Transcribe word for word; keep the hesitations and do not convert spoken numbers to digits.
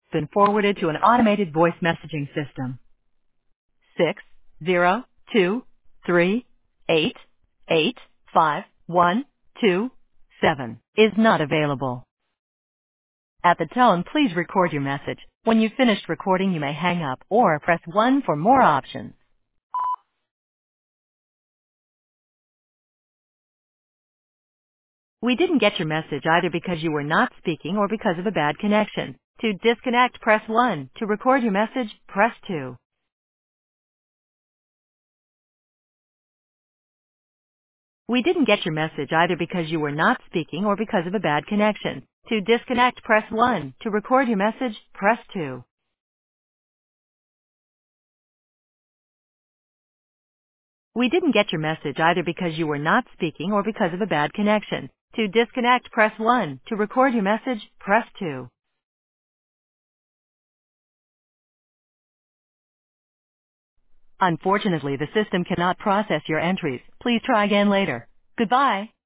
been forwarded to an automated voice messaging system. Six zero two three eight eight five one two seven is not available. At the tone, please record your message. When you've finished recording, you may hang up or press one for more options. We didn't get your message either because you were not speaking or because of a bad connection. To disconnect, press one. To record your message, press two. We didn't get your message either because you were not speaking or because of a bad connection. To disconnect, press one. To record your message, press two. We didn't get your message either because you were not speaking or because of a bad connection. To disconnect, press one. To record your message, press two. Unfortunately, the system cannot process your entries. Please try again later. Goodbye.